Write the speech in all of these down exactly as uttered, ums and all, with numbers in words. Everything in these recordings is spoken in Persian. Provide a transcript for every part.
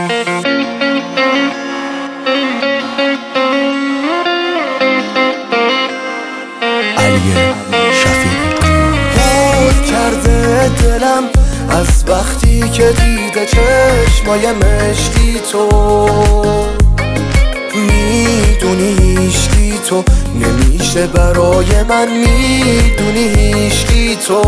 دلم از وقتی که دیده چشمای مشکی تو، میدونی هیشکی تو نمیشه برای من، میدونی هیشکی تو.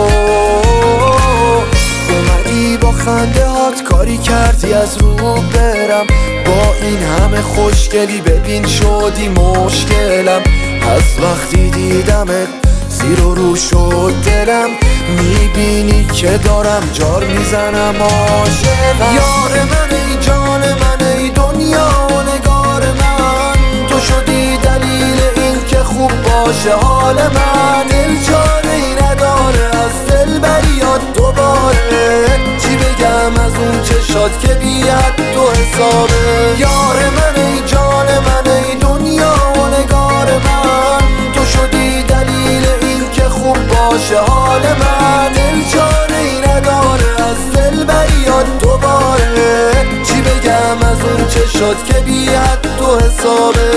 اومدی با خنده هات کاری کردی از رو برم، با این همه خوشگلی ببین شدی مشکلم. از وقتی دیدمت زیر و رو شد دلم، میبینی که دارم جار میزنم عاشقم. یار من ای جان من ای دنیا و نگار من، تو شدی دلیل این که خوب باشه حال من. دل چاره ای نداره از دل بریاد دوباره، چی بگم از اون چشات که بیاد تو حسابه. یار من ای جان من ای دنیا و نگار من، تو شدی دلیل این که خوب باشه حال من. دل چاره ای نداره از دل بریاد دوباره، چی بگم از اون چشات که بیاد تو حسابه.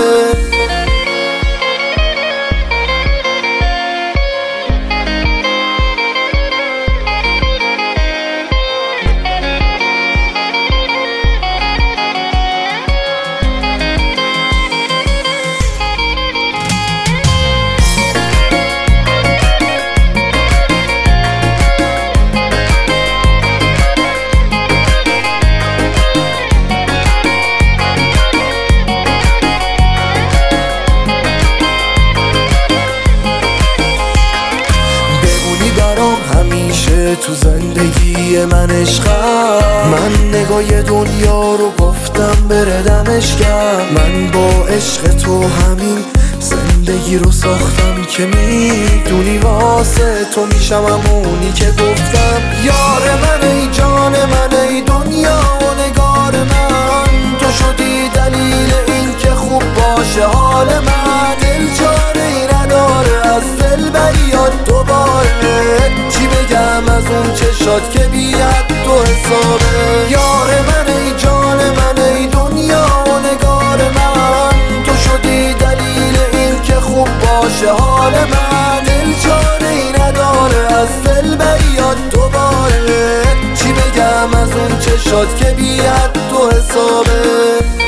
تو زندگی من عشقم، من نگاه دنیا رو گفتم بره دمش کرد. من با عشق تو همین زندگی رو ساختم که میدونی واسه تو میشم همونی که گفتم. یار من ای جان من ای دنیا و نگار من، تو شدی دلیل این که خوب باشه حال من. دل چاره ای نداره از دل بریاد دوباره، چی بگم از اون چشات که بیاد تو حسابه. یار من ای جان من ای دنیا و نگار من، تو شدی دلیل این که خوب باشه حال من. دل چاره ای نداره از دل بریاد دوباره، چی بگم از اون چشات که بیاد تو حسابه.